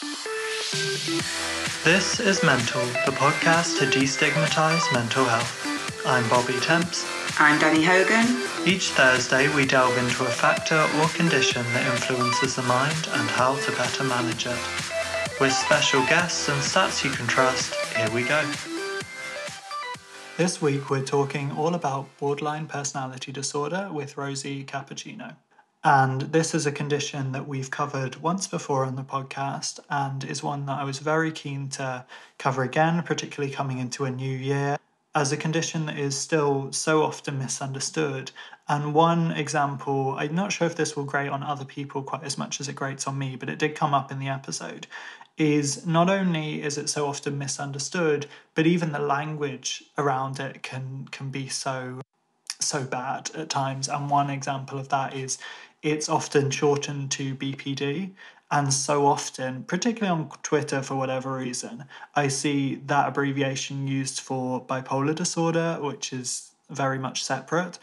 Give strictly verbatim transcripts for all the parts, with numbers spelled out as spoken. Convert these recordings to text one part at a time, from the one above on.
This is Mental, the podcast to destigmatise mental health. I'm Bobby Temps. I'm Danny Hogan. Each Thursday we delve into a factor or condition that influences the mind and how to better manage it. With special guests and stats you can trust, here we go. This week we're talking all about borderline personality disorder with Rosie Cappuccino. And this is a condition that we've covered once before on the podcast and is one that I was very keen to cover again, particularly coming into a new year, as a condition that is still so often misunderstood. And one example, I'm not sure if this will grate on other people quite as much as it grates on me, but it did come up in the episode, is not only is it so often misunderstood, but even the language around it can can be so so bad at times. And one example of that is it's often shortened to B P D. And so often, particularly on Twitter for whatever reason, I see that abbreviation used for bipolar disorder, which is very much separate.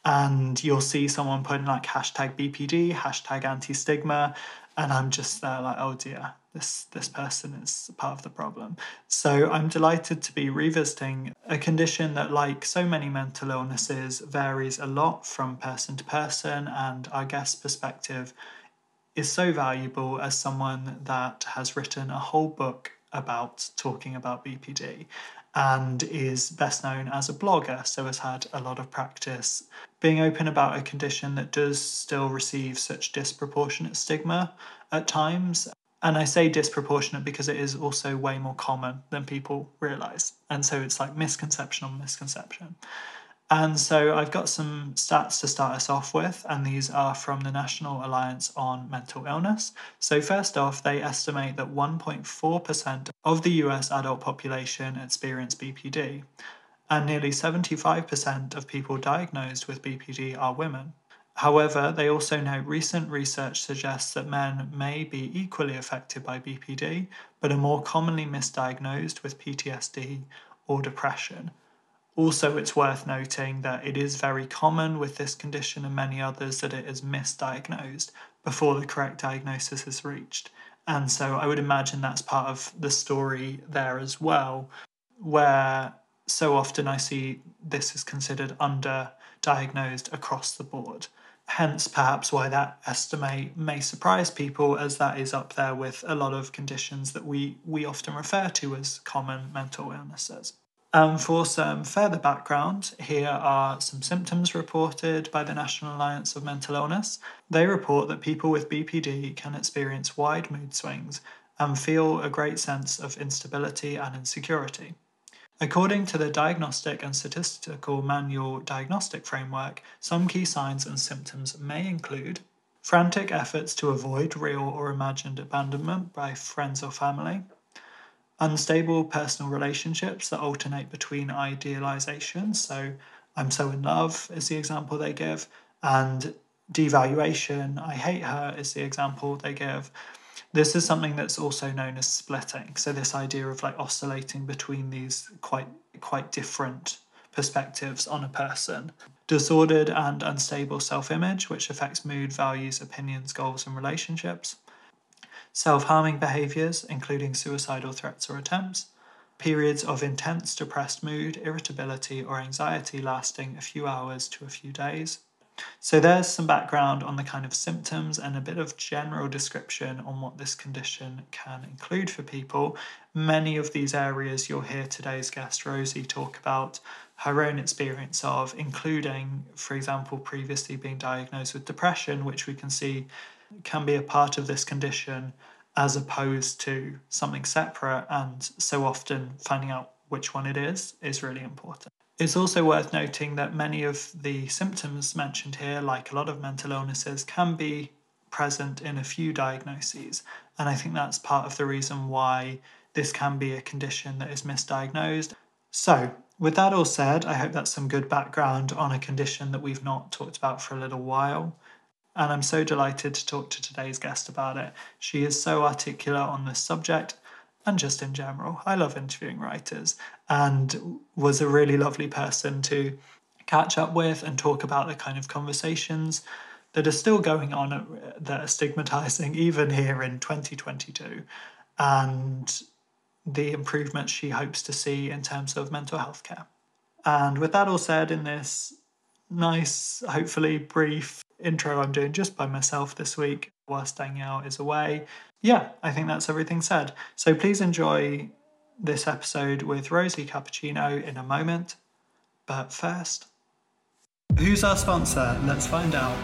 And you'll see someone putting like hashtag B P D, hashtag anti-stigma. And I'm just there like, oh dear, this, this person is part of the problem. So I'm delighted to be revisiting a condition that, like so many mental illnesses, varies a lot from person to person, and our guest's perspective is so valuable as someone that has written a whole book about talking about B P D and is best known as a blogger, so has had a lot of practice being open about a condition that does still receive such disproportionate stigma at times. And I say disproportionate because it is also way more common than people realise. And so it's like misconception on misconception. And so I've got some stats to start us off with, and these are from the National Alliance on Mental Illness. So first off, they estimate that one point four percent of the U S adult population experience B P D, and nearly seventy-five percent of people diagnosed with B P D are women. However, they also note recent research suggests that men may be equally affected by B P D, but are more commonly misdiagnosed with P T S D or depression. Also, it's worth noting that it is very common with this condition and many others that it is misdiagnosed before the correct diagnosis is reached. And so I would imagine that's part of the story there as well, where so often I see this is considered underdiagnosed across the board. Hence, perhaps why that estimate may surprise people, as that is up there with a lot of conditions that we, we often refer to as common mental illnesses. Um, for some further background, here are some symptoms reported by the National Alliance of Mental Illness. They report that people with B P D can experience wide mood swings and feel a great sense of instability and insecurity. According to the Diagnostic and Statistical Manual Diagnostic Framework, some key signs and symptoms may include frantic efforts to avoid real or imagined abandonment by friends or family, unstable personal relationships that alternate between idealization, so I'm so in love is the example they give, and devaluation, I hate her is the example they give. This is something that's also known as splitting, so this idea of like oscillating between these quite quite different perspectives on a person. Disordered and unstable self-image, which affects mood, values, opinions, goals, and relationships. Self-harming behaviours, including suicidal threats or attempts, periods of intense depressed mood, irritability or anxiety lasting a few hours to a few days. So there's some background on the kind of symptoms and a bit of general description on what this condition can include for people. Many of these areas you'll hear today's guest Rosie talk about her own experience of, including, for example, previously being diagnosed with depression, which we can see can be a part of this condition as opposed to something separate, and so often finding out which one it is is really important. It's also worth noting that many of the symptoms mentioned here, like a lot of mental illnesses, can be present in a few diagnoses, and I think that's part of the reason why this can be a condition that is misdiagnosed. So, with that all said, I hope that's some good background on a condition that we've not talked about for a little while. And I'm so delighted to talk to today's guest about it. She is so articulate on this subject, and just in general. I love interviewing writers, and was a really lovely person to catch up with and talk about the kind of conversations that are still going on that are stigmatizing even here in twenty twenty-two. and the improvements she hopes to see in terms of mental health care. And with that all said, in this nice, hopefully brief intro I'm doing just by myself this week whilst Danielle is away, yeah, I think that's everything said. So please enjoy this episode with Rosie Cappuccino in a moment. But first, who's our sponsor? Let's find out.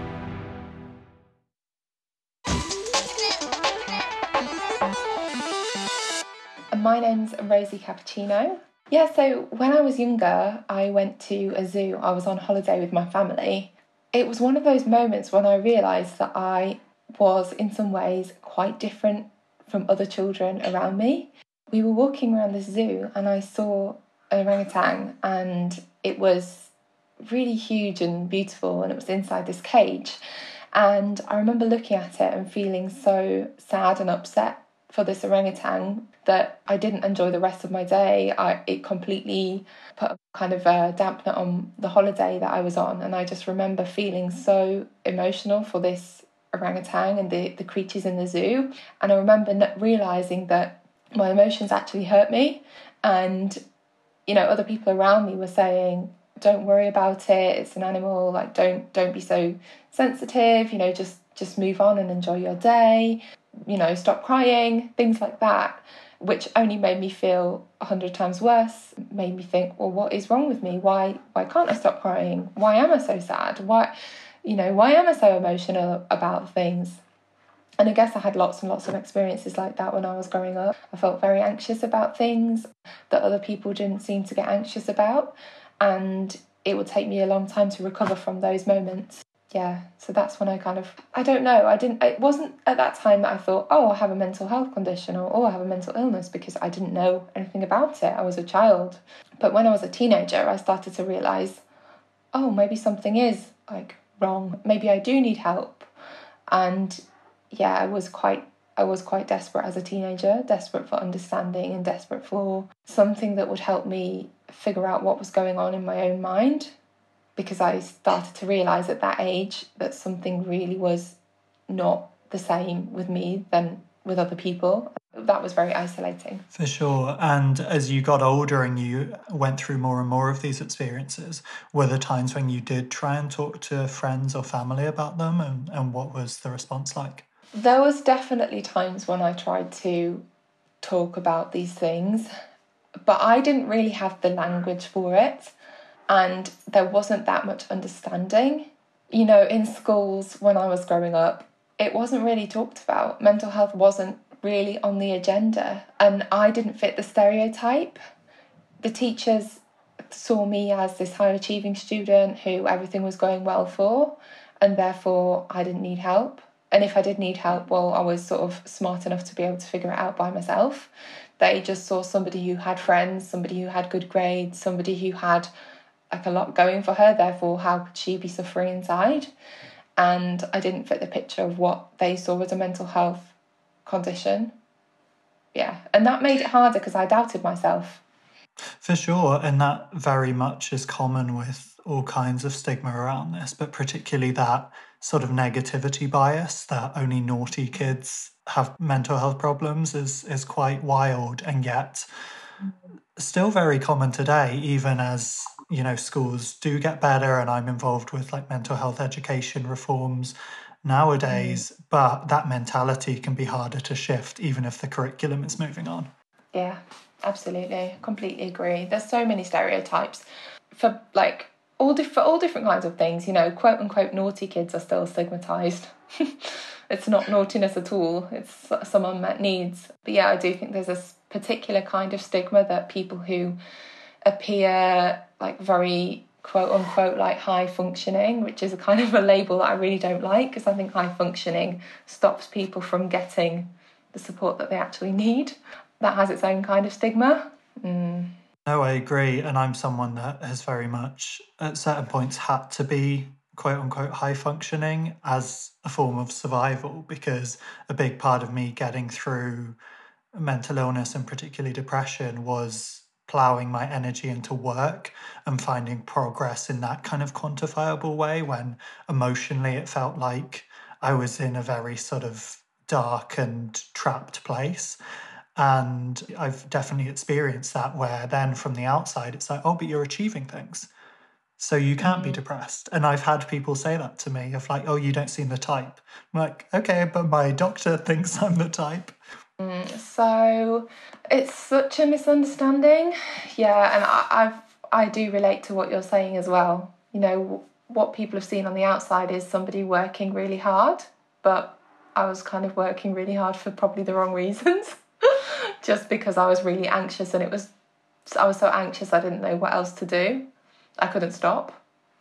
My name's Rosie Cappuccino. Yeah, so when I was younger, I went to a zoo. I was on holiday with my family. It was one of those moments when I realised that I was in some ways quite different from other children around me. We were walking around the zoo and I saw an orangutan, and it was really huge and beautiful, and it was inside this cage. And I remember looking at it and feeling so sad and upset for this orangutan that I didn't enjoy the rest of my day. I, it completely put a kind of a dampener on the holiday that I was on, and I just remember feeling so emotional for this orangutan and the, the creatures in the zoo. And I remember not realising that my emotions actually hurt me, and you know, other people around me were saying, don't worry about it, it's an animal, like don't don't be so sensitive, you know, just just move on and enjoy your day, you know, stop crying, things like that, which only made me feel a hundred times worse, made me think, well, what is wrong with me? Why why can't I stop crying? Why am I so sad? Why, you know, why am I so emotional about things? And I guess I had lots and lots of experiences like that when I was growing up. I felt very anxious about things that other people didn't seem to get anxious about, and it would take me a long time to recover from those moments. Yeah, so that's when I kind of, I don't know, I didn't, it wasn't at that time that I thought, oh, I have a mental health condition, or oh, I have a mental illness, because I didn't know anything about it. I was a child. But when I was a teenager, I started to realise, oh, maybe something is like wrong. Maybe I do need help. And yeah, I was quite I was quite desperate as a teenager, desperate for understanding and desperate for something that would help me figure out what was going on in my own mind, because I started to realise at that age that something really was not the same with me than with other people. That was very isolating. For sure. And as you got older and you went through more and more of these experiences, were there times when you did try and talk to friends or family about them, and, and what was the response like? There was definitely times when I tried to talk about these things, but I didn't really have the language for it, and there wasn't that much understanding. You know, in schools when I was growing up, it wasn't really talked about. Mental health wasn't really on the agenda, and I didn't fit the stereotype. The teachers saw me as this high achieving student who everything was going well for, and therefore I didn't need help. And if I did need help, well, I was sort of smart enough to be able to figure it out by myself. They just saw somebody who had friends, somebody who had good grades, somebody who had like a lot going for her, therefore how could she be suffering inside? And I didn't fit the picture of what they saw as a mental health condition. Yeah, and that made it harder because I doubted myself. For sure, and that very much is common with all kinds of stigma around this, but particularly that sort of negativity bias that only naughty kids have mental health problems is is quite wild, and yet still very common today, even as, you know, schools do get better and I'm involved with like mental health education reforms nowadays, mm. but that mentality can be harder to shift even if the curriculum is moving on. Yeah, absolutely. Completely agree. There's so many stereotypes for like all different all different kinds of things, you know, quote unquote naughty kids are still stigmatized. It's not naughtiness at all, it's some unmet needs. But yeah, I do think there's a particular kind of stigma that people who appear like very quote unquote like high functioning, which is a kind of a label that I really don't like, because I think high functioning stops people from getting the support that they actually need. That has its own kind of stigma. Mm. No, I agree. And I'm someone that has very much at certain points had to be quote unquote high functioning as a form of survival, because a big part of me getting through mental illness and particularly depression was ploughing my energy into work and finding progress in that kind of quantifiable way, when emotionally it felt like I was in a very sort of dark and trapped place. And I've definitely experienced that, where then from the outside it's like, oh, but you're achieving things, so you can't be depressed. And I've had people say that to me, of like, oh, you don't seem the type. I'm like, okay, but my doctor thinks I'm the type. Mm, so it's such a misunderstanding. Yeah, and I, I've I do relate to what you're saying as well. You know, what people have seen on the outside is somebody working really hard, but I was kind of working really hard for probably the wrong reasons. Just because I was really anxious, and it was I was so anxious I didn't know what else to do. I couldn't stop.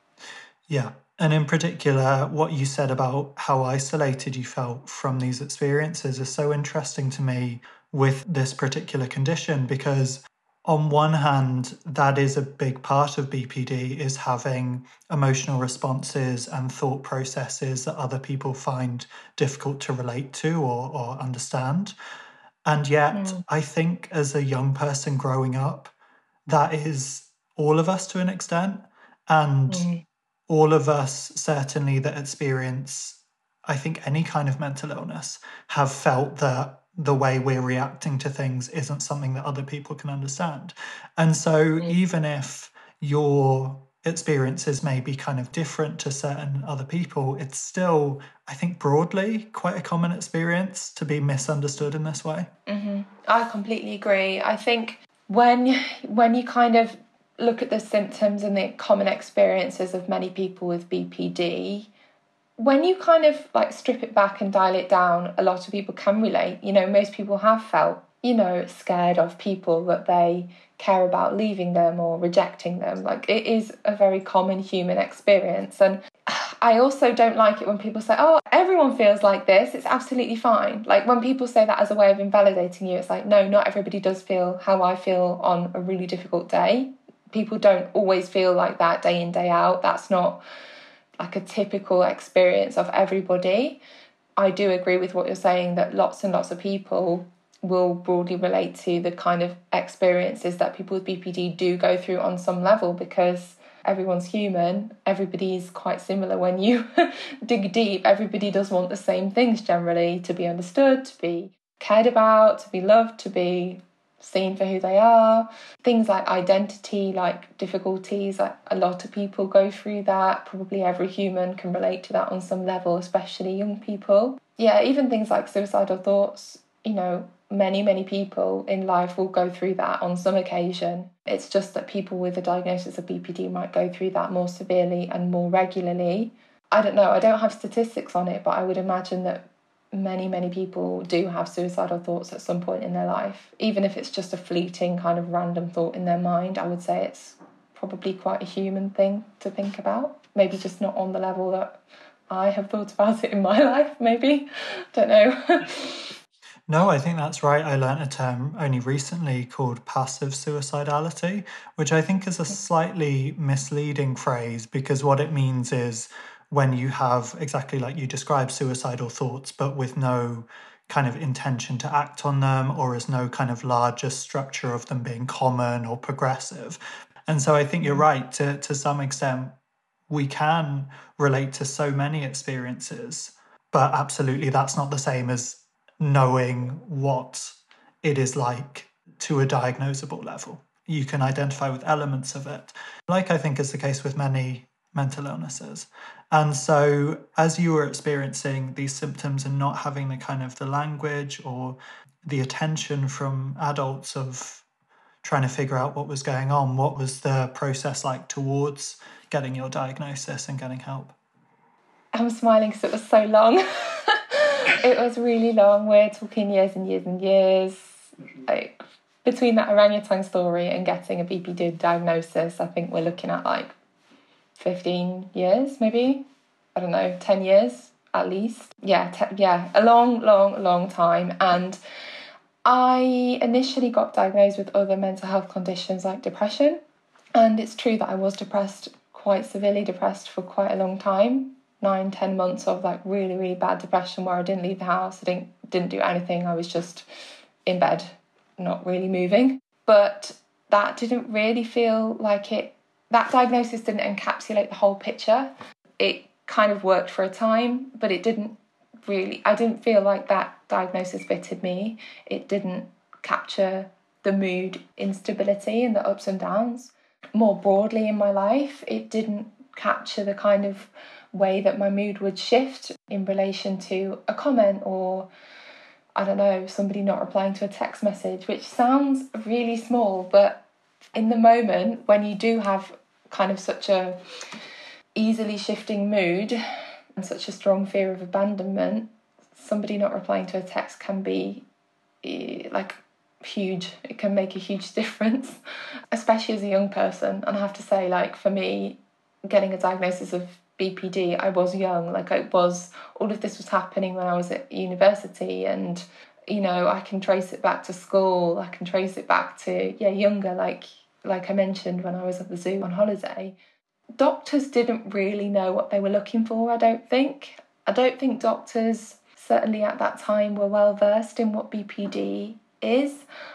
Yeah. And in particular, what you said about how isolated you felt from these experiences is so interesting to me with this particular condition, because on one hand, that is a big part of B P D, is having emotional responses and thought processes that other people find difficult to relate to or, or understand. And yet, Mm. I think as a young person growing up, that is all of us to an extent. And Mm. all of us, certainly, that experience, I think, any kind of mental illness, have felt that the way we're reacting to things isn't something that other people can understand. And so, Mm. even if your experiences may be kind of different to certain other people, it's still, I think, broadly quite a common experience to be misunderstood in this way. Mm-hmm. I completely agree. I think when when you kind of look at the symptoms and the common experiences of many people with B P D, when you kind of like strip it back and dial it down, a lot of people can relate. You know, most people have felt, you know, scared of people that they care about leaving them or rejecting them. Like, it is a very common human experience. And I also don't like it when people say, oh, everyone feels like this, it's absolutely fine. Like, when people say that as a way of invalidating you, it's like, no, not everybody does feel how I feel on a really difficult day. People don't always feel like that day in, day out. That's not like a typical experience of everybody. I do agree with what you're saying, that lots and lots of people will broadly relate to the kind of experiences that people with B P D do go through on some level, because everyone's human. Everybody's quite similar when you dig deep. Everybody does want the same things generally: to be understood, to be cared about, to be loved, to be seen for who they are. Things like identity, like difficulties, like a lot of people go through that. Probably every human can relate to that on some level, especially young people. Yeah, even things like suicidal thoughts, you know, many, many people in life will go through that on some occasion. It's just that people with a diagnosis of B P D might go through that more severely and more regularly. I don't know, I don't have statistics on it, but I would imagine that many, many people do have suicidal thoughts at some point in their life. Even if it's just a fleeting kind of random thought in their mind, I would say it's probably quite a human thing to think about. Maybe just not on the level that I have thought about it in my life, maybe. Don't know. No, I think that's right. I learnt a term only recently called passive suicidality, which I think is a slightly misleading phrase, because what it means is when you have, exactly like you described, suicidal thoughts, but with no kind of intention to act on them, or as no kind of larger structure of them being common or progressive. And so I think you're right, to, to some extent, we can relate to so many experiences, but absolutely that's not the same as knowing what it is like to a diagnosable level. You can identify with elements of it, like I think is the case with many mental illnesses. And so as you were experiencing these symptoms and not having the kind of the language or the attention from adults of trying to figure out what was going on, what was the process like towards getting your diagnosis and getting help? I'm smiling because it was so long. It was really long. We're talking years and years and years. Like, between that orangutan story and getting a B P D diagnosis, I think we're looking at like fifteen years, maybe. I don't know, ten years at least. Yeah, te- yeah, a long, long, long time. And I initially got diagnosed with other mental health conditions like depression. And it's true that I was depressed, quite severely depressed, for quite a long time. Nine, ten months of like really, really bad depression where I didn't leave the house, I didn't didn't do anything. I was just in bed, not really moving. But that didn't really feel like it, that diagnosis didn't encapsulate the whole picture. It kind of worked for a time, but it didn't really, I didn't feel like that diagnosis fitted me. It didn't capture the mood instability and the ups and downs. More broadly in my life, it didn't capture the kind of way that my mood would shift in relation to a comment or, I don't know, somebody not replying to a text message, which sounds really small, but in the moment when you do have kind of such a easily shifting mood and such a strong fear of abandonment, somebody not replying to a text can be like huge. It can make a huge difference, especially as a young person. And I have to say, like, for me, getting a diagnosis of B P D, I was young. Like, I was, all of this was happening when I was at university, and, you know, I can trace it back to school. I can trace it back to, yeah, younger, like like I mentioned, when I was at the zoo on holiday. Doctors didn't really know what they were looking for, I don't think. I don't think doctors, certainly at that time, were well versed in what B P D is.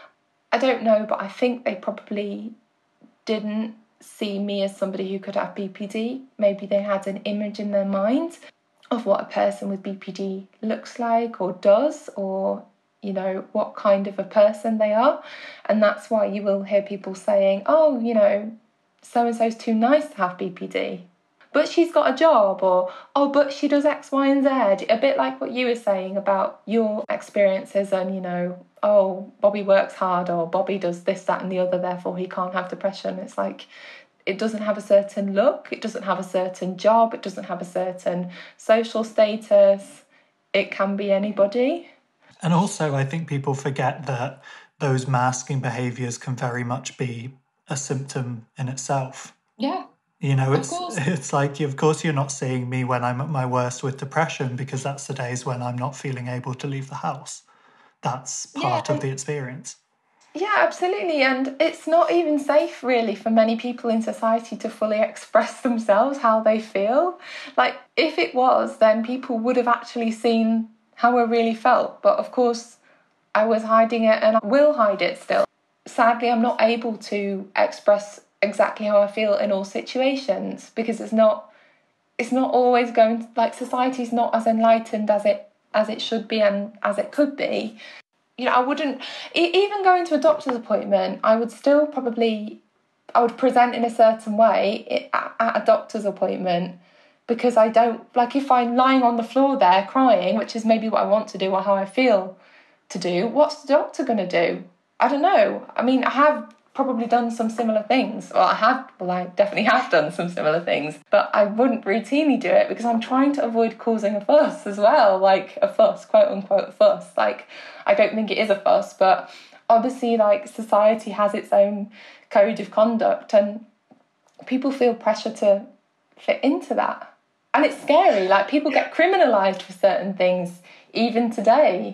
I don't know, but I think they probably didn't see me as somebody who could have B P D. Maybe they had an image in their mind of what a person with B P D looks like or does, or, you know, what kind of a person they are. And that's why you will hear people saying, oh, you know, so-and-so's too nice to have B P D, but she's got a job, or, oh, but she does X, Y, and Z. A bit like what you were saying about your experiences and, you know, oh, Bobby works hard, or Bobby does this, that, and the other, therefore he can't have depression. It's like, it doesn't have a certain look, it doesn't have a certain job, it doesn't have a certain social status. It can be anybody. And also, I think people forget that those masking behaviours can very much be a symptom in itself. Yeah. You know, it's of course. it's like, of course you're not seeing me when I'm at my worst with depression, because that's the days when I'm not feeling able to leave the house. That's part Yeah. of the experience. Yeah, absolutely. And it's not even safe, really, for many people in society to fully express themselves, how they feel. Like, if it was, then people would have actually seen how I really felt. But of course, I was hiding it, and I will hide it still. Sadly, I'm not able to express exactly how I feel in all situations, because it's not it's not always going to, like, society's not as enlightened as it as it should be and as it could be. You know, I wouldn't, even going to a doctor's appointment, I would still probably, I would present in a certain way at, at a doctor's appointment, because I don't, like, if I'm lying on the floor there crying, which is maybe what I want to do or how I feel to do, what's the doctor going to do? I don't know. I mean, I have probably done some similar things. Well, I have, well, I definitely have done some similar things, but I wouldn't routinely do it because I'm trying to avoid causing a fuss as well, like a fuss, quote unquote fuss. Like, I don't think it is a fuss, but obviously, like, society has its own code of conduct, and people feel pressure to fit into that. And it's scary, like, people get criminalised for certain things, even today.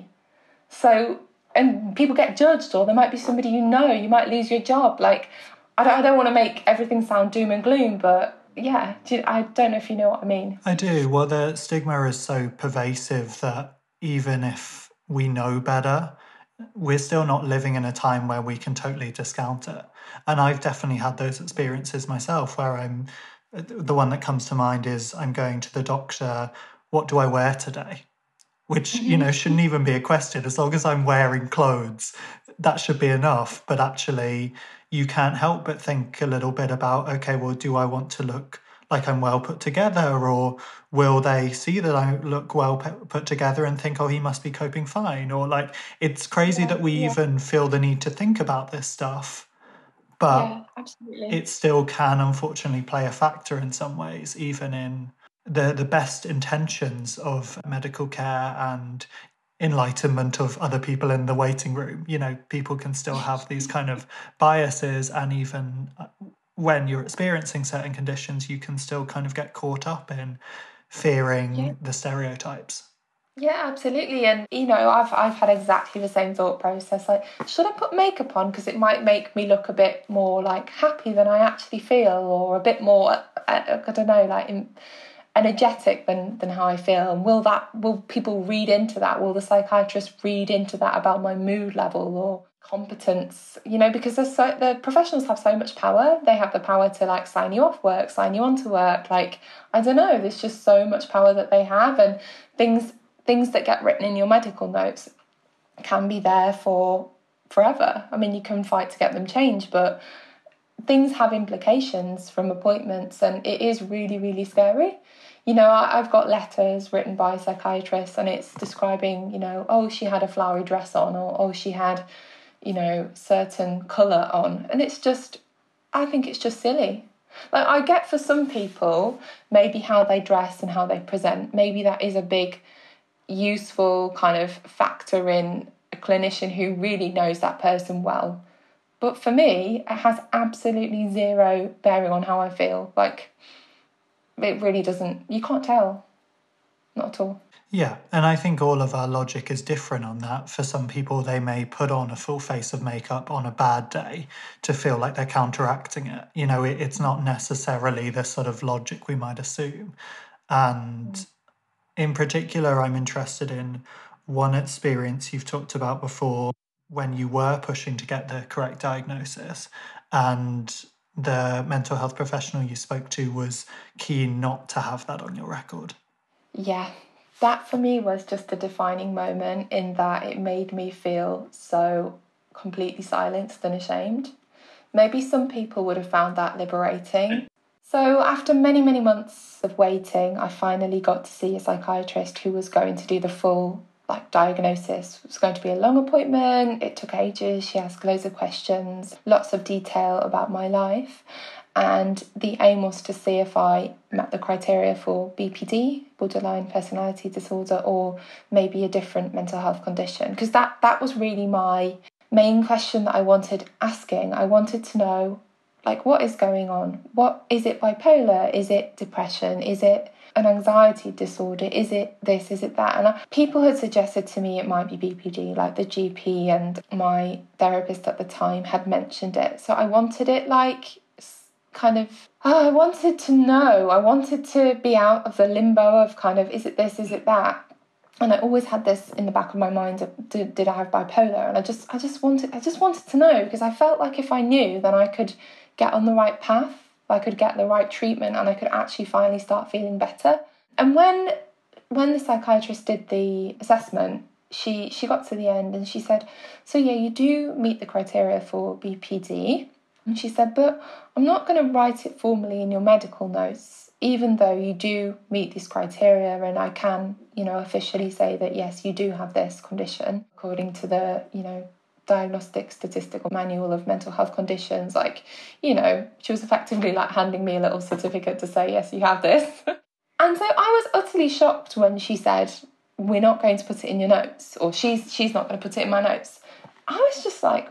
So, and people get judged, or there might be somebody you know, you might lose your job. Like, I don't, I don't want to make everything sound doom and gloom, but yeah, I don't know if you know what I mean. I do. Well, the stigma is so pervasive that even if we know better, we're still not living in a time where we can totally discount it. And I've definitely had those experiences myself, where I'm, the one that comes to mind is, I'm going to the doctor, what do I wear today? Which, you know, shouldn't even be a question. As long as I'm wearing clothes, that should be enough. But actually, you can't help but think a little bit about, okay, well, do I want to look like I'm well put together? Or will they see that I look well put together and think, oh, he must be coping fine? Or, like, it's crazy Yeah, that we yeah. even feel the need to think about this stuff. But Yeah, absolutely. it still can, unfortunately, play a factor in some ways, even in the the best intentions of medical care and enlightenment of other people in the waiting room. You know, people can still have these kind of biases, and even when you're experiencing certain conditions, you can still kind of get caught up in fearing Yeah. the stereotypes. Yeah, absolutely. And, you know, I've I've had exactly the same thought process. Like, should I put makeup on because it might make me look a bit more, like, happy than I actually feel, or a bit more, I, I don't know, like, in, energetic than than how I feel? And will that will people read into that? Will the psychiatrist read into that about my mood level or competence? You know, because there's so, the professionals have so much power. They have the power to, like, sign you off work, sign you on to work. Like, I don't know, there's just so much power that they have, and things things that get written in your medical notes can be there for forever. I mean, you can fight to get them changed, but things have implications from appointments, and it is really, really scary. You know, I, I've got letters written by psychiatrists, and it's describing, you know, oh, she had a flowery dress on, or oh, she had, you know, certain colour on. And it's just, I think it's just silly. Like, I get for some people, maybe how they dress and how they present, maybe that is a big, useful kind of factor in a clinician who really knows that person well. But for me, it has absolutely zero bearing on how I feel. Like, it really doesn't, you can't tell. Not at all. Yeah, and I think all of our logic is different on that. For some people, they may put on a full face of makeup on a bad day to feel like they're counteracting it. You know, it, it's not necessarily the sort of logic we might assume. And mm. in particular, I'm interested in one experience you've talked about before when you were pushing to get the correct diagnosis, and the mental health professional you spoke to was keen not to have that on your record. Yeah, that for me was just a defining moment, in that it made me feel so completely silenced and ashamed. Maybe some people would have found that liberating. So after many, many months of waiting, I finally got to see a psychiatrist who was going to do the full like diagnosis. It was going to be a long appointment. It took ages. She asked loads of questions, lots of detail about my life. And the aim was to see if I met the criteria for B P D, borderline personality disorder, or maybe a different mental health condition. Because that, that was really my main question that I wanted asking. I wanted to know, like, what is going on? What is it? Bipolar? Is it depression? Is it an anxiety disorder? Is it this? Is it that? And I, people had suggested to me it might be B P D, like the G P and my therapist at the time had mentioned it. So I wanted it like kind of, oh, I wanted to know. I wanted to be out of the limbo of kind of, is it this? Is it that? And I always had this in the back of my mind of, did, did I have bipolar? And I just, I just wanted, I just wanted to know, because I felt like if I knew, then I could get on the right path. I could get the right treatment, and I could actually finally start feeling better. And when when the psychiatrist did the assessment, she she got to the end and she said, so yeah, you do meet the criteria for B P D. And she said, but I'm not going to write it formally in your medical notes, even though you do meet these criteria, and I can, you know, officially say that, yes, you do have this condition, according to the, you know, Diagnostic Statistical Manual of Mental Health Conditions. Like, you know, she was effectively like handing me a little certificate to say, yes, you have this. And so I was utterly shocked when she said, we're not going to put it in your notes, or she's she's not going to put it in my notes. I was just like,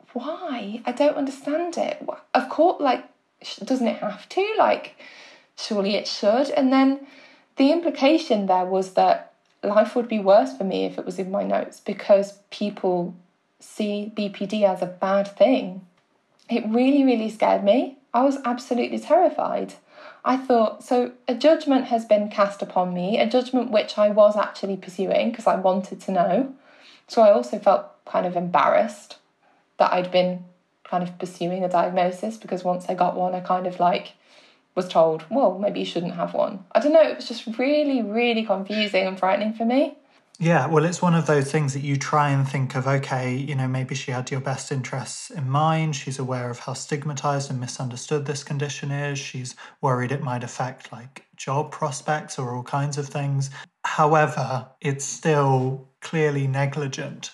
why? I don't understand it. Of course, like, doesn't it have to? Like, surely it should. And then the implication there was that life would be worse for me if it was in my notes, because people see B P D as a bad thing. It really, really scared me. I was absolutely terrified. I thought, so a judgment has been cast upon me, a judgment which I was actually pursuing because I wanted to know. So I also felt kind of embarrassed that I'd been kind of pursuing a diagnosis, because once I got one, I kind of like was told, well, maybe you shouldn't have one. I don't know, it was just really, really confusing and frightening for me. Yeah, well, it's one of those things that you try and think of, okay, you know, maybe she had your best interests in mind. She's aware of how stigmatized and misunderstood this condition is. She's worried it might affect like job prospects or all kinds of things. However, it's still clearly negligent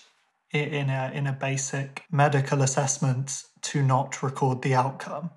in a, in a basic medical assessment to not record the outcome.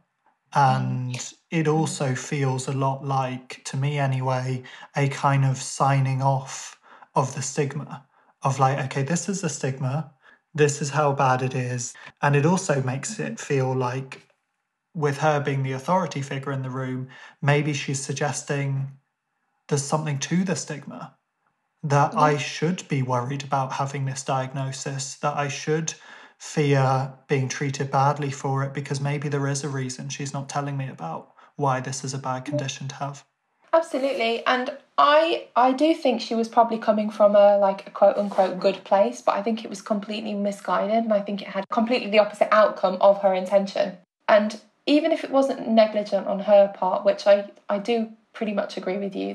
And it also feels a lot like, to me anyway, a kind of signing off of the stigma of like, okay, this is the stigma, this is how bad it is. And it also makes it feel like, with her being the authority figure in the room, maybe she's suggesting there's something to the stigma, that I should be worried about having this diagnosis, that I should fear being treated badly for it, because maybe there is a reason she's not telling me about why this is a bad condition to have. Absolutely. And I I do think she was probably coming from a like a quote unquote good place, but I think it was completely misguided, and I think it had completely the opposite outcome of her intention. And even if it wasn't negligent on her part, which I, I do pretty much agree with you that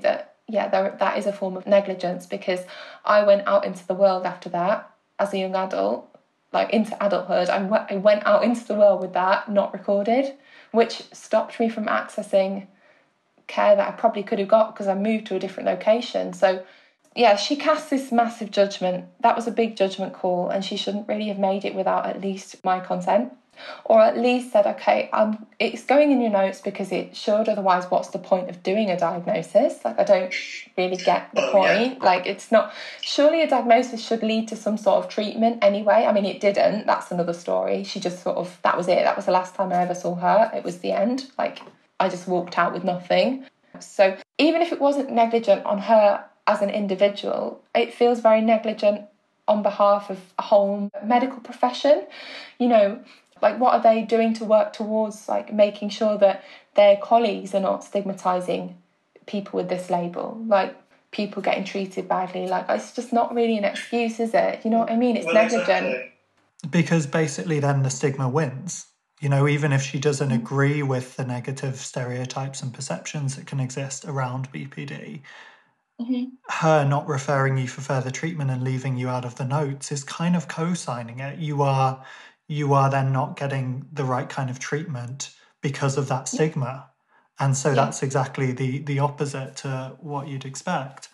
yeah, there, that is a form of negligence, because I went out into the world after that as a young adult, like into adulthood. I, w- I went out into the world with that not recorded, which stopped me from accessing care that I probably could have got because I moved to a different location. So yeah, she cast this massive judgment. That was a big judgment call, and she shouldn't really have made it without at least my consent. Or at least said, okay, um, it's going in your notes because it should, otherwise what's the point of doing a diagnosis? Like, I don't really get the oh, point. Yeah. Like, it's not, surely a diagnosis should lead to some sort of treatment anyway. I mean, it didn't, that's another story. She just sort of, that was it. That was the last time I ever saw her. It was the end. Like, I just walked out with nothing. So even if it wasn't negligent on her as an individual, it feels very negligent on behalf of a whole medical profession. You know, like, what are they doing to work towards, like, making sure that their colleagues are not stigmatising people with this label? Like, people getting treated badly. Like, it's just not really an excuse, is it? You know what I mean? It's well, negligent. Exactly. Because basically then the stigma wins. You know, even if she doesn't agree with the negative stereotypes and perceptions that can exist around B P D, mm-hmm. her not referring you for further treatment and leaving you out of the notes is kind of co-signing it. You are... you are then not getting the right kind of treatment because of that stigma. And so yeah. that's exactly the, the opposite to what you'd expect.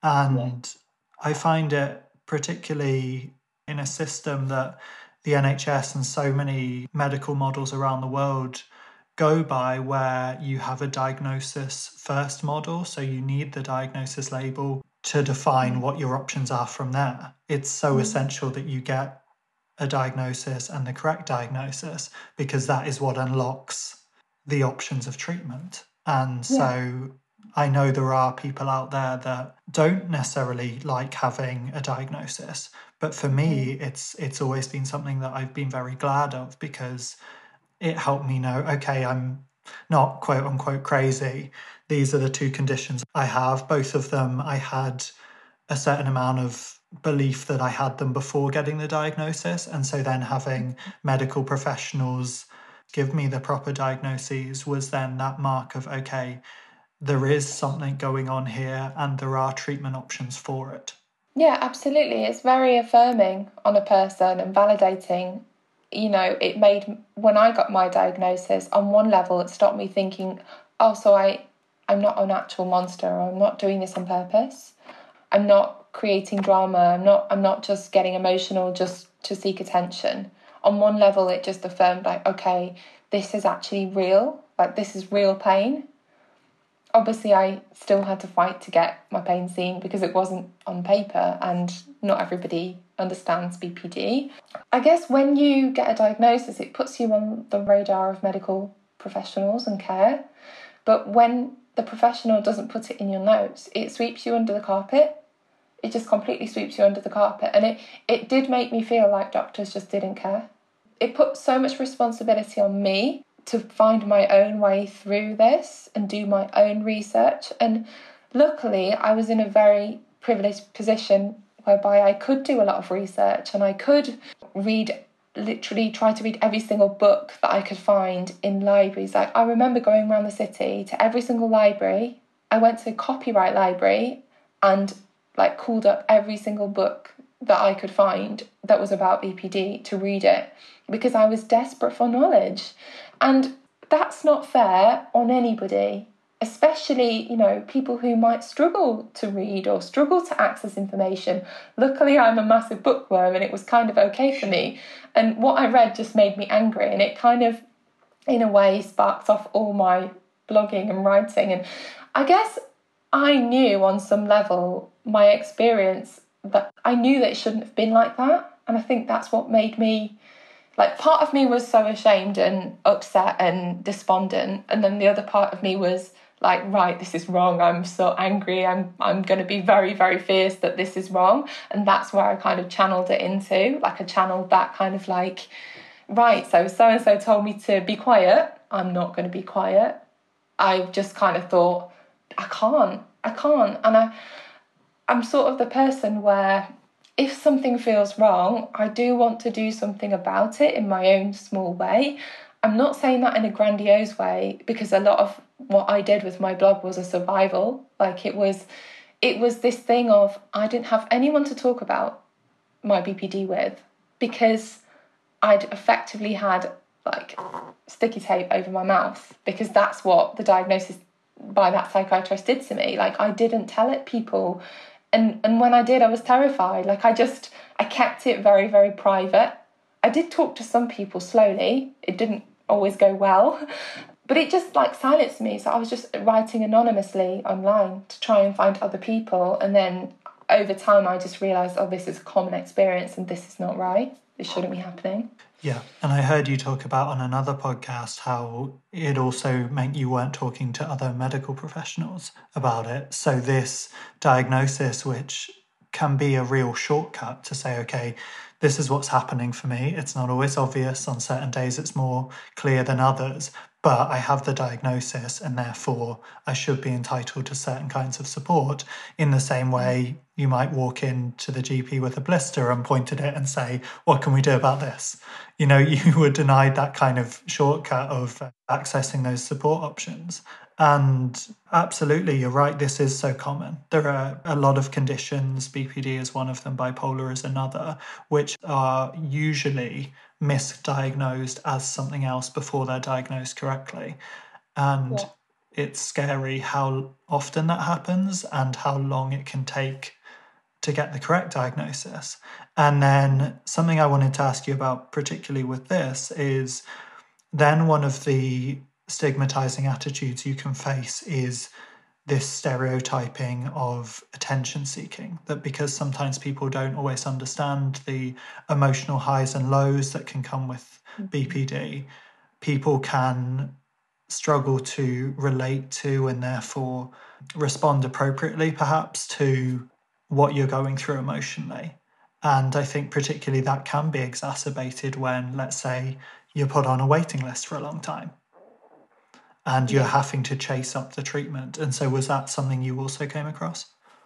And yeah. I find it particularly in a system that the N H S and so many medical models around the world go by, where you have a diagnosis first model. So you need the diagnosis label to define mm. what your options are from there. It's so mm. essential that you get a diagnosis and the correct diagnosis, because that is what unlocks the options of treatment. And so yeah. I know there are people out there that don't necessarily like having a diagnosis, but for me it's it's always been something that I've been very glad of, because it helped me know, okay, I'm not quote unquote crazy. These are the two conditions I have. Both of them I had a certain amount of belief that I had them before getting the diagnosis, and so then having medical professionals give me the proper diagnoses was then that mark of, okay, there is something going on here and there are treatment options for it. Yeah, absolutely. It's very affirming on a person and validating. You know, it made, when I got my diagnosis, on one level it stopped me thinking, oh, so I, I'm not an actual monster, or I'm not doing this on purpose. I'm not creating drama. I'm not I'm not just getting emotional just to seek attention. On one level, it just affirmed, like, okay, this is actually real. Like, this is real pain. Obviously, I still had to fight to get my pain seen because it wasn't on paper, and not everybody understands B P D. I guess when you get a diagnosis, it puts you on the radar of medical professionals and care. But when the professional doesn't put it in your notes, it sweeps you under the carpet. It just completely sweeps you under the carpet. And it, it did make me feel like doctors just didn't care. It put so much responsibility on me to find my own way through this and do my own research. And luckily, I was in a very privileged position whereby I could do a lot of research, and I could read, literally try to read every single book that I could find in libraries. Like, I remember going around the city to every single library. I went to a copyright library and like called up every single book that I could find that was about B P D to read it, because I was desperate for knowledge. And that's not fair on anybody, especially, you know, people who might struggle to read or struggle to access information. Luckily, I'm a massive bookworm, and it was kind of okay for me. And what I read just made me angry, and it kind of, in a way, sparked off all my blogging and writing. And I guess I knew on some level, my experience, that I knew that it shouldn't have been like that. And I think that's what made me, like, part of me was so ashamed and upset and despondent. And then the other part of me was like, right, this is wrong. I'm so angry. I'm I'm going to be very, very fierce that this is wrong. And that's where I kind of channeled it into. Like, I channeled that kind of like, right, so so-and-so told me to be quiet. I'm not going to be quiet. I just kind of thought, I can't, I can't. And I, I'm sort of the person where if something feels wrong, I do want to do something about it in my own small way. I'm not saying that in a grandiose way, because a lot of what I did with my blog was a survival. Like it was, it was this thing of I didn't have anyone to talk about my B P D with because I'd effectively had like sticky tape over my mouth because that's what the diagnosis by that psychiatrist did to me. Like I didn't tell it people, and and when I did, I was terrified. Like I just I kept it very, very private. I did talk to some people slowly. It didn't always go well, but it just like silenced me. So I was just writing anonymously online to try and find other people, and then over time I just realised, oh, this is a common experience and this is not right. This shouldn't be happening. Yeah, and I heard you talk about on another podcast how it also meant you weren't talking to other medical professionals about it. So this diagnosis, which can be a real shortcut to say, okay, this is what's happening for me. It's not always obvious. On certain days it's more clear than others, but I have the diagnosis and therefore I should be entitled to certain kinds of support. In the same way, you might walk into the G P with a blister and point at it and say, what can we do about this? You know, you were denied that kind of shortcut of accessing those support options. And absolutely, you're right, this is so common. There are a lot of conditions, B P D is one of them, bipolar is another, which are usually misdiagnosed as something else before they're diagnosed correctly. And yeah. It's scary how often that happens and how long it can take to get the correct diagnosis. And then something I wanted to ask you about, particularly with this, is then one of the stigmatizing attitudes you can face is this stereotyping of attention seeking, that because sometimes people don't always understand the emotional highs and lows that can come with B P D, people can struggle to relate to and therefore respond appropriately perhaps to what you're going through emotionally. And I think particularly that can be exacerbated when, let's say, you're put on a waiting list for a long time and you're yeah. having to chase up the treatment. And so was that something you also came across?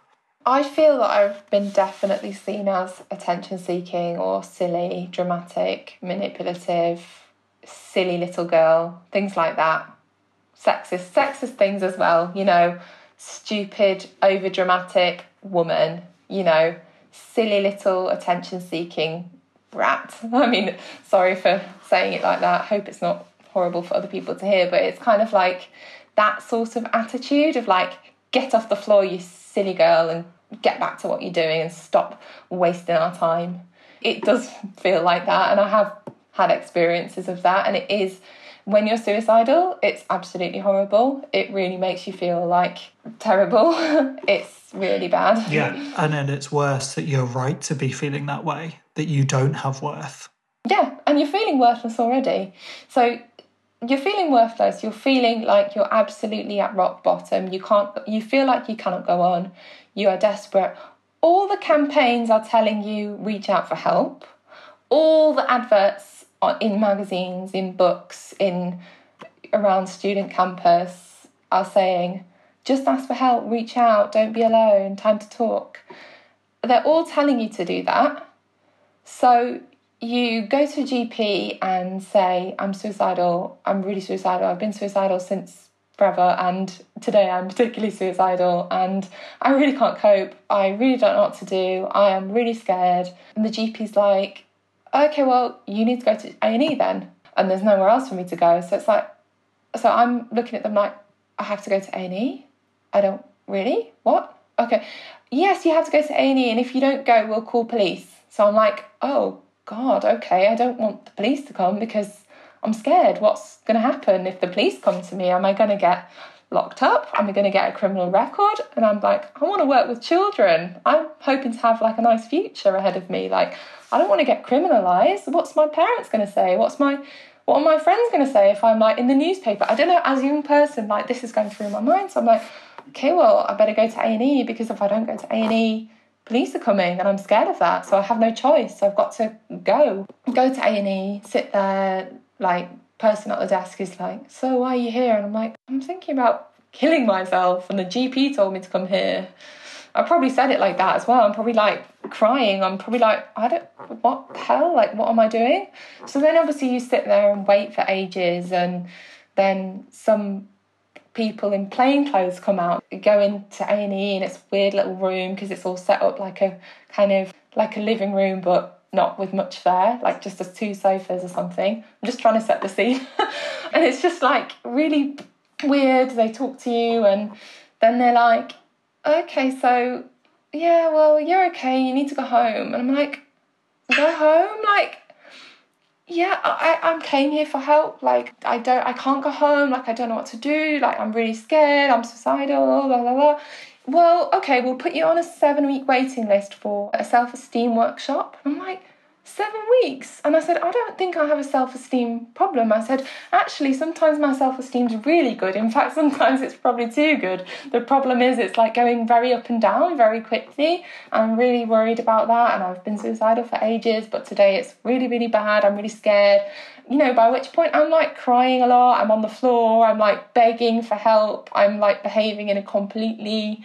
I feel that I've been definitely seen as attention-seeking or silly, dramatic, manipulative, silly little girl, things like that. Sexist, sexist things as well, you know, stupid, over-dramatic woman, you know, silly little attention-seeking brat. I mean, sorry for saying it like that. I hope it's not horrible for other people to hear, but it's kind of like that sort of attitude of like, get off the floor, you silly girl, and get back to what you're doing and stop wasting our time. It does feel like that, and I have had experiences of that, and it is, when you're suicidal, it's absolutely horrible. It really makes you feel like terrible. It's really bad. Yeah, and then it's worse that you're right to be feeling that way, that you don't have worth. Yeah, and you're feeling worthless already. So you're feeling worthless, you're feeling like you're absolutely at rock bottom, you can't, you feel like you cannot go on, you are desperate. All the campaigns are telling you reach out for help. All the adverts in magazines, in books, in around student campus are saying, just ask for help, reach out, don't be alone, time to talk. They're all telling you to do that. So you go to a G P and say, I'm suicidal, I'm really suicidal, I've been suicidal since forever, and today I'm particularly suicidal, and I really can't cope, I really don't know what to do, I am really scared. And the G P's like, okay, well, you need to go to A and E then, and there's nowhere else for me to go. So it's like, so I'm looking at them like, I have to go to A and E? I don't, really? What? Okay, yes, you have to go to A and E, and if you don't go, we'll call police. So I'm like, oh, God, okay, I don't want the police to come because I'm scared. What's going to happen if the police come to me? Am I going to get locked up? Am I going to get a criminal record? And I'm like, I want to work with children. I'm hoping to have like a nice future ahead of me. Like, I don't want to get criminalised. What's my parents going to say? What's my, what are my friends going to say if I'm like in the newspaper? I don't know, as a young person, like this is going through my mind. So I'm like, okay, well, I better go to A and E because if I don't go to A and E, police are coming and I'm scared of that, so I have no choice. So I've got to go. Go to A and E, sit there, like, person at the desk is like, so why are you here? And I'm like, I'm thinking about killing myself and the G P told me to come here. I probably said it like that as well. I'm probably like crying. I'm probably like, I don't, what the hell? Like, what am I doing? So then obviously you sit there and wait for ages, and then some people in plain clothes come out, go into A and E in its weird little room because it's all set up like a kind of like a living room, but not with much there, like just as two sofas or something. I'm just trying to set the scene. And it's just like really weird. They talk to you and then they're like, okay, so yeah, well, you're okay, you need to go home. And I'm like, go home? Like, yeah, I, I came here for help. Like, I don't, I can't go home. Like, I don't know what to do. Like, I'm really scared. I'm suicidal, blah, blah, blah. Well, okay, we'll put you on a seven-week waiting list for a self-esteem workshop. I'm like, seven weeks? And I said, I don't think I have a self-esteem problem. I said, actually, sometimes my self-esteem's really good. In fact, sometimes it's probably too good. The problem is it's like going very up and down very quickly. I'm really worried about that, and I've been suicidal for ages, but today it's really, really bad. I'm really scared. You know, by which point I'm like crying a lot. I'm on the floor. I'm like begging for help. I'm like behaving in a completely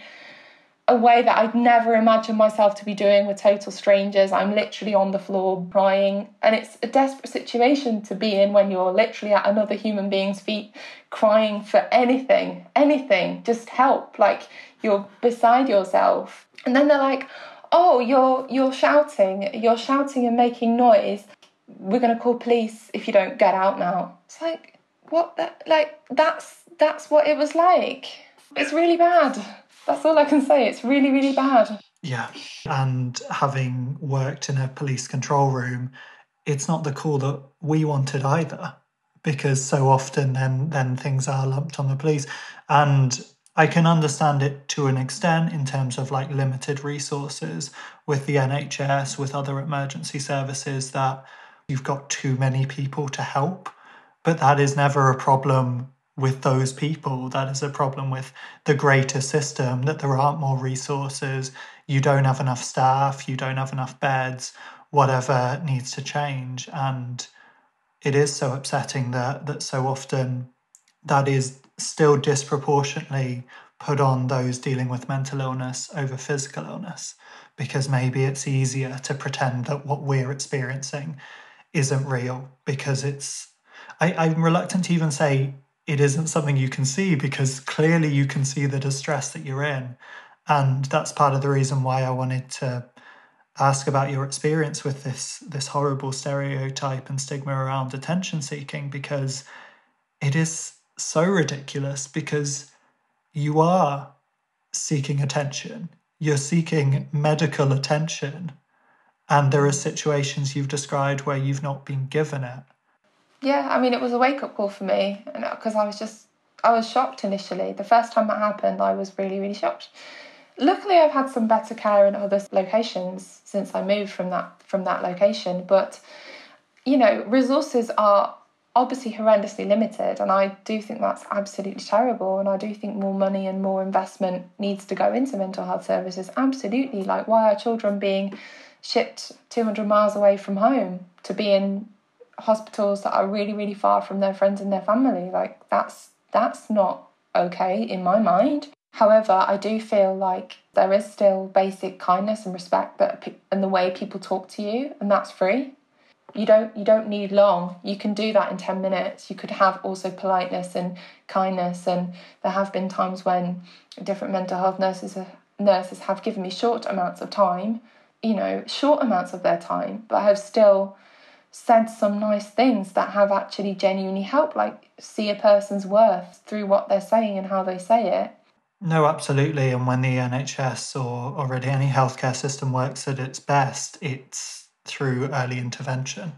a way that I'd never imagined myself to be doing with total strangers. I'm literally on the floor crying, and it's a desperate situation to be in when you're literally at another human being's feet crying for anything, anything, just help, like you're beside yourself. And then they're like, oh, you're you're shouting, you're shouting and making noise. We're going to call police if you don't get out now. It's like, what? The, like, that's that's what it was like. It's really bad. That's all I can say. It's really, really bad. Yeah. And having worked in a police control room, it's not the call that we wanted either, because so often then, then things are lumped on the police. And I can understand it to an extent in terms of like limited resources with the N H S, with other emergency services, that you've got too many people to help. But that is never a problem with those people. That is a problem with the greater system, that there aren't more resources, you don't have enough staff, you don't have enough beds, whatever needs to change. And it is so upsetting that that so often that is still disproportionately put on those dealing with mental illness over physical illness, because maybe it's easier to pretend that what we're experiencing isn't real, because it's I, I'm reluctant to even say it isn't something you can see, because clearly you can see the distress that you're in. And that's part of the reason why I wanted to ask about your experience with this this horrible stereotype and stigma around attention seeking, because it is so ridiculous, because you are seeking attention, you're seeking medical attention, and there are situations you've described where you've not been given it. Yeah, I mean, it was a wake-up call for me, because I was just, I was shocked initially. The first time that happened, I was really, really shocked. Luckily, I've had some better care in other locations since I moved from that from that location. But, you know, resources are obviously horrendously limited, and I do think that's absolutely terrible. And I do think more money and more investment needs to go into mental health services. Absolutely. Like, why are children being shipped two hundred miles away from home to be in hospitals that are really, really far from their friends and their family? Like, that's that's not okay in my mind. However, I do feel like there is still basic kindness and respect that and the way people talk to you, and that's free. You don't you don't need long. You can do that in ten minutes. You could have also politeness and kindness, and there have been times when different mental health nurses nurses have given me short amounts of time, you know, short amounts of their time, but have still said some nice things that have actually genuinely helped, like see a person's worth through what they're saying and how they say it. No, absolutely. And when the N H S or, or really any healthcare system works at its best, it's through early intervention.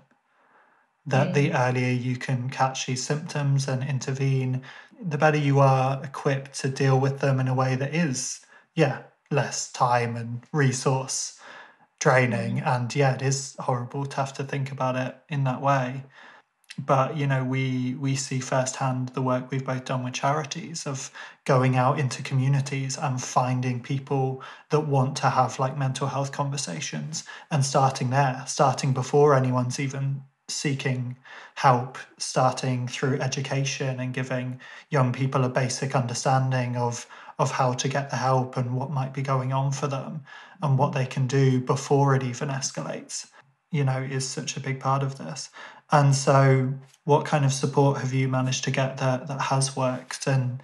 That mm. the earlier you can catch these symptoms and intervene, the better you are equipped to deal with them in a way that is, yeah, less time and resource draining. Mm. And yeah, it is horrible to have to think about it in that way. But, you know, we we see firsthand the work we've both done with charities of going out into communities and finding people that want to have like mental health conversations and starting there, starting before anyone's even seeking help, starting through education and giving young people a basic understanding of of how to get the help and what might be going on for them and what they can do before it even escalates, you know, is such a big part of this. And so what kind of support have you managed to get that that has worked? And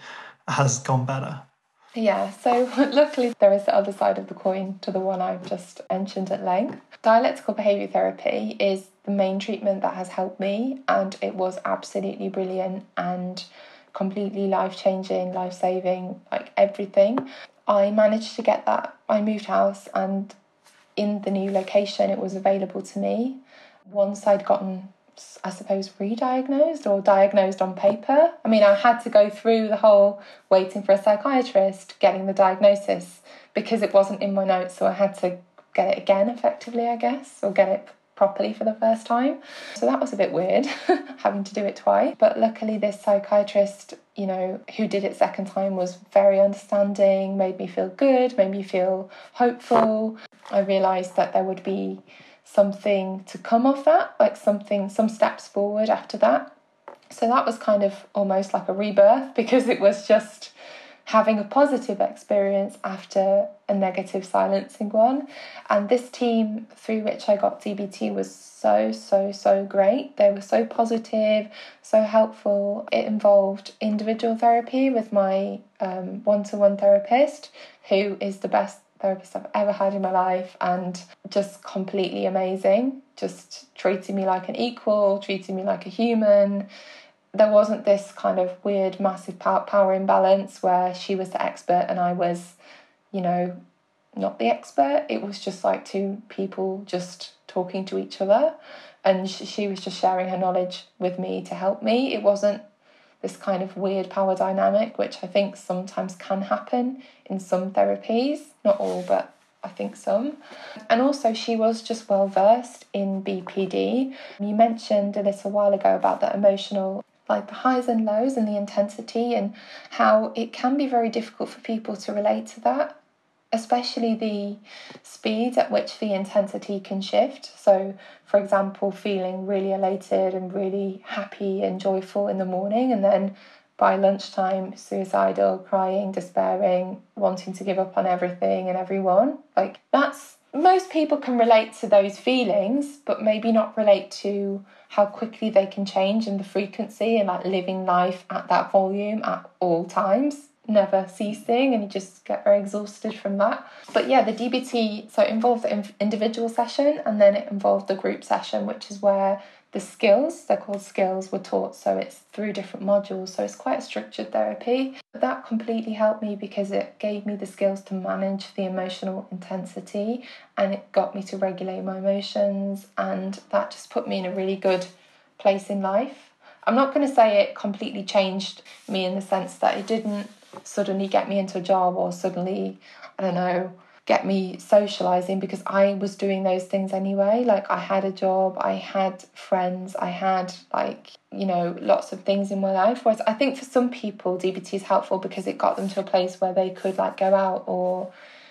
has gone better? Yeah, so luckily there is the other side of the coin to the one I've just mentioned at length. Dialectical behaviour therapy is the main treatment that has helped me, and it was absolutely brilliant and completely life-changing, life-saving, like everything. I managed to get that. I moved house, and in the new location it was available to me. Once I'd gotten, I suppose, re-diagnosed or diagnosed on paper. I mean, I had to go through the whole waiting for a psychiatrist, getting the diagnosis, because it wasn't in my notes, so I had to get it again, effectively, I guess, or get it properly for the first time. So that was a bit weird, having to do it twice. But luckily this psychiatrist, you know, who did it second time was very understanding, made me feel good, made me feel hopeful. I realised that there would be something to come of that, like something, some steps forward after that. So that was kind of almost like a rebirth, because it was just having a positive experience after a negative silencing one. And this team through which I got D B T was so, so, so great. They were so positive, so helpful. It involved individual therapy with my um, one-to-one therapist, who is the best therapist I've ever had in my life, and just completely amazing, just treating me like an equal, treating me like a human. There wasn't this kind of weird massive power imbalance where she was the expert and I was, you know, not the expert. It was just like two people just talking to each other, and she was just sharing her knowledge with me to help me. It wasn't this kind of weird power dynamic, which I think sometimes can happen in some therapies, not all, but I think some. And also she was just well versed in B P D. You mentioned a little while ago about the emotional, like the highs and lows and the intensity, and how it can be very difficult for people to relate to that, especially the speed at which the intensity can shift. So, for example, feeling really elated and really happy and joyful in the morning, and then by lunchtime, suicidal, crying, despairing, wanting to give up on everything and everyone. Like, that's, most people can relate to those feelings, but maybe not relate to how quickly they can change and the frequency, and like living life at that volume at all times, never ceasing, and you just get very exhausted from that. But yeah, the D B T, so it involved the individual session, and then it involved the group session, which is where the skills, they're called skills, were taught. So it's through different modules, so it's quite a structured therapy. But that completely helped me because it gave me the skills to manage the emotional intensity, and it got me to regulate my emotions, and that just put me in a really good place in life. I'm not going to say it completely changed me in the sense that it didn't suddenly get me into a job or suddenly, I don't know, get me socialising, because I was doing those things anyway. Like, I had a job, I had friends, I had, like, you know, lots of things in my life. Whereas I think for some people D B T is helpful because it got them to a place where they could, like, go out or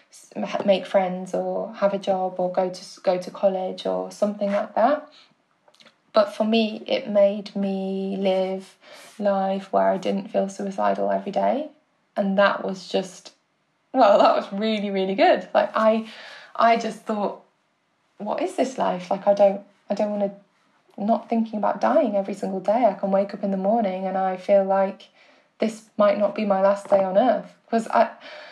make friends or have a job or go to go to college or something like that. But for me, it made me live life where I didn't feel suicidal every day. And that was just, well, that was really, really good. Like, I I just thought, what is this life? Like, I don't, I don't want to, I'm not thinking about dying every single day. I can wake up in the morning and I feel like this might not be my last day on earth. Because I,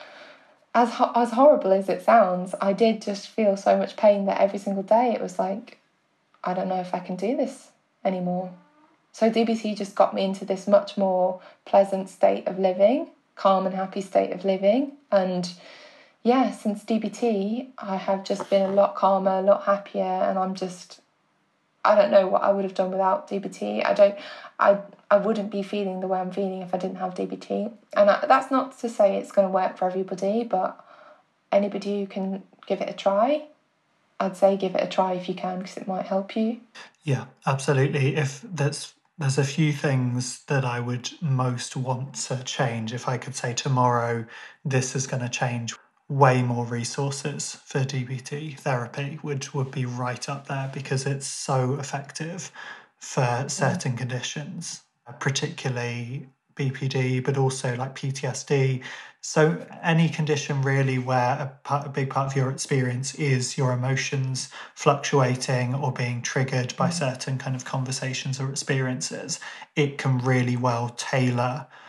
as, as horrible as it sounds, I did just feel so much pain that every single day it was like, I don't know if I can do this anymore. So D B T just got me into this much more pleasant state of living, calm and happy state of living. And yeah, since D B T, I have just been a lot calmer, a lot happier, and I'm just, I don't know what I would have done without D B T. I don't, I, I wouldn't be feeling the way I'm feeling if I didn't have D B T. And I, that's not to say it's going to work for everybody, but anybody who can give it a try, I'd say give it a try if you can, because it might help you. Yeah, absolutely. If there's there's a few things that I would most want to change. If I could say tomorrow, this is going to change, way more resources for D B T therapy, which would be right up there because it's so effective for certain conditions, particularly B P D, but also like P T S D. So any condition really where a, part, a big part of your experience is your emotions fluctuating or being triggered by certain kind of conversations or experiences, it can really well tailor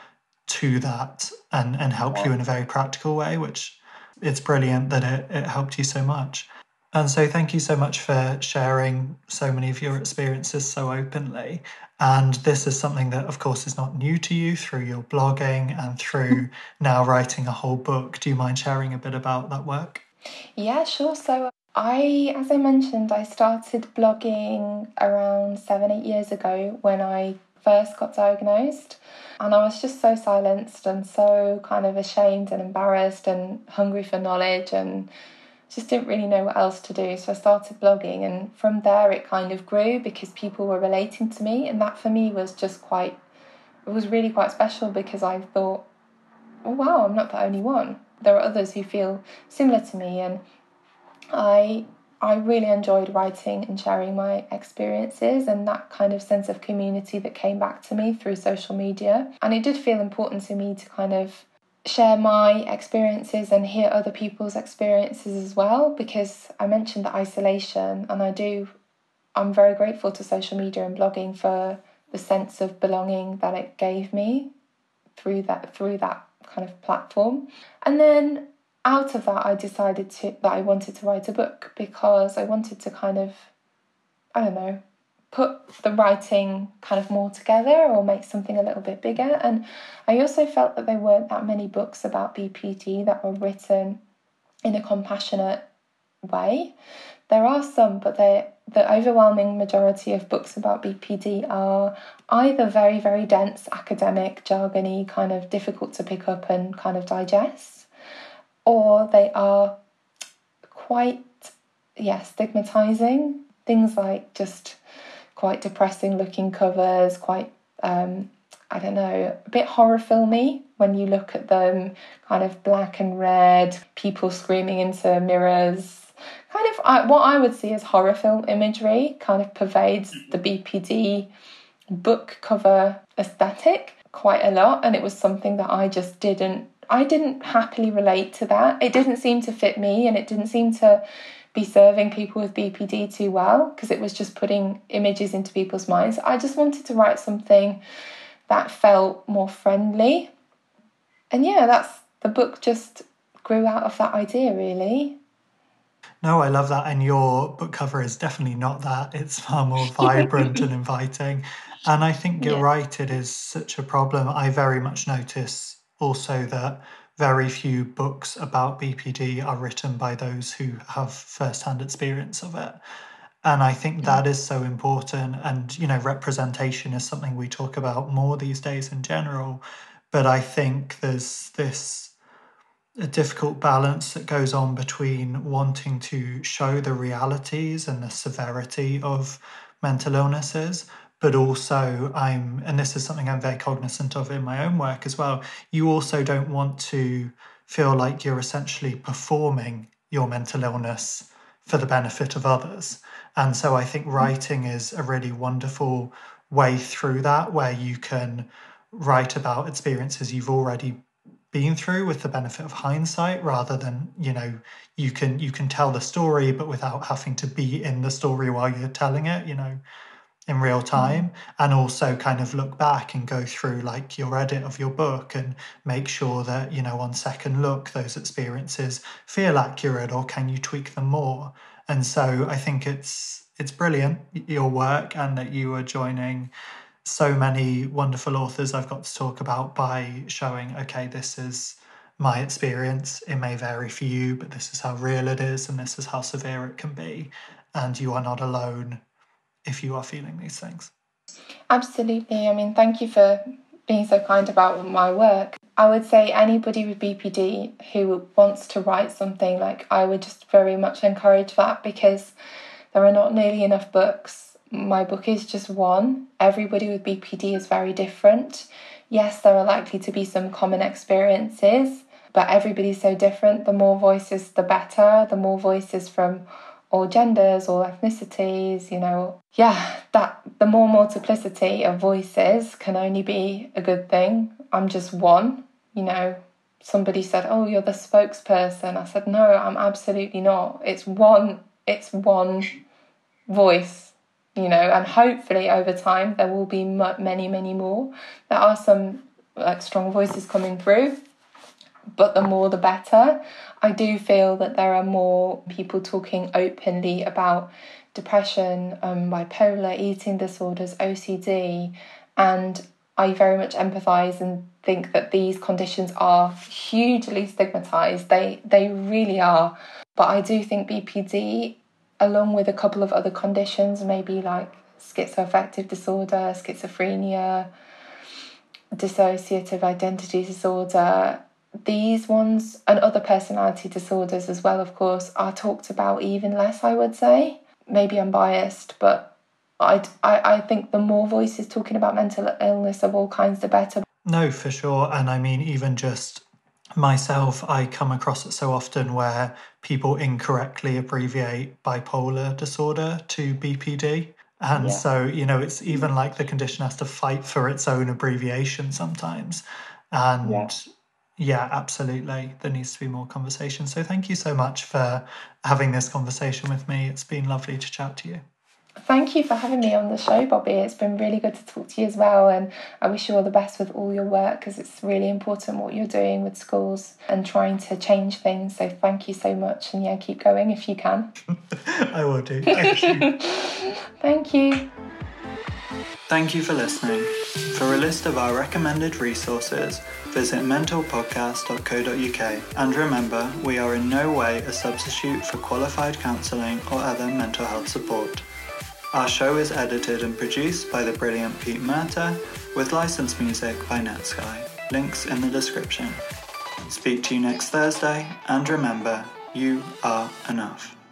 to that and, and help you in a very practical way, which it's brilliant that it, it helped you so much. And so thank you so much for sharing so many of your experiences so openly. And this is something that, of course, is not new to you through your blogging and through now writing a whole book. Do you mind sharing a bit about that work? Yeah, sure. So I, as I mentioned, I started blogging around seven, eight years ago when I first got diagnosed. And I was just so silenced and so kind of ashamed and embarrassed and hungry for knowledge and just didn't really know what else to do. So I started blogging, and from there it kind of grew because people were relating to me, and that for me was just quite, it was really quite special because I thought, oh wow, I'm not the only one. There are others who feel similar to me, and I I really enjoyed writing and sharing my experiences and that kind of sense of community that came back to me through social media. And it did feel important to me to kind of share my experiences and hear other people's experiences as well, because I mentioned the isolation, and I do, I'm very grateful to social media and blogging for the sense of belonging that it gave me through that through that kind of platform. And then out of that, I decided to that I wanted to write a book because I wanted to kind of, I don't know, put the writing kind of more together or make something a little bit bigger. And I also felt that there weren't that many books about B P D that were written in a compassionate way. There are some, but they the overwhelming majority of books about B P D are either very, very dense, academic, jargony, kind of difficult to pick up and kind of digest, or they are quite, yeah, stigmatizing. Things like just quite depressing looking covers, quite, um, I don't know, a bit horror filmy when you look at them, kind of black and red, people screaming into mirrors. Kind of I, what I would see as horror film imagery kind of pervades the B P D book cover aesthetic quite a lot, and it was something that I just didn't, I didn't happily relate to that. It didn't seem to fit me, and it didn't seem to be serving people with B P D too well, because it was just putting images into people's minds. I just wanted to write something that felt more friendly. And yeah, that's the book just grew out of that idea, really. No, I love that. And your book cover is definitely not that. It's far more vibrant and inviting. And I think you're Yeah. right, it is such a problem. I very much notice also that very few books about B P D are written by those who have first-hand experience of it. And I think that is so important. And, you know, representation is something we talk about more these days in general. But I think there's this a difficult balance that goes on between wanting to show the realities and the severity of mental illnesses, but also I'm, and this is something I'm very cognizant of in my own work as well, you also don't want to feel like you're essentially performing your mental illness for the benefit of others. And so I think writing is a really wonderful way through that, where you can write about experiences you've already been through with the benefit of hindsight, rather than, you know, you can you can tell the story but without having to be in the story while you're telling it, you know, in real time. And also kind of look back and go through like your edit of your book and make sure that, you know, on second look those experiences feel accurate, or can you tweak them more. And so I think it's it's brilliant, your work, and that you are joining so many wonderful authors I've got to talk about by showing, okay, this is my experience. It may vary for you, but this is how real it is, and this is how severe it can be. And you are not alone if you are feeling these things. Absolutely. I mean, thank you for being so kind about my work. I would say anybody with B P D who wants to write something, like, I would just very much encourage that, because there are not nearly enough books. My book is just one. Everybody with B P D is very different. Yes, there are likely to be some common experiences, but everybody's so different. The more voices, the better. The more voices from all genders, all ethnicities, you know. Yeah, that the more multiplicity of voices can only be a good thing. I'm just one, you know. Somebody said, "Oh, you're the spokesperson." I said, "No, I'm absolutely not. It's one, it's one voice." You know, and hopefully over time there will be many, many more. There are some like strong voices coming through, but the more the better. I do feel that there are more people talking openly about depression, um, bipolar, eating disorders, O C D, and I very much empathise and think that these conditions are hugely stigmatised. They they really are. But I do think B P D, along with a couple of other conditions, maybe like schizoaffective disorder, schizophrenia, dissociative identity disorder, these ones, and other personality disorders as well, of course, are talked about even less, I would say. Maybe I'm biased, but I'd, I, I think the more voices talking about mental illness of all kinds, the better. No, for sure. And I mean, even just myself, I come across it so often where people incorrectly abbreviate bipolar disorder to B P D. And Yeah. so, you know, it's even like the condition has to fight for its own abbreviation sometimes. And Yeah. yeah, absolutely. There needs to be more conversation. So thank you so much for having this conversation with me. It's been lovely to chat to you. Thank you for having me on the show, Bobby. It's been really good to talk to you as well, and I wish you all the best with all your work, because it's really important what you're doing with schools and trying to change things. So thank you so much, and yeah, keep going if you can. I will do. Thank you. Thank you. Thank you for listening. For a list of our recommended resources, visit mental podcast dot co dot uk. And remember, we are in no way a substitute for qualified counselling or other mental health support. Our show is edited and produced by the brilliant Pete Murta, with licensed music by Netsky. Links in the description. Speak to you next Thursday, and remember, you are enough.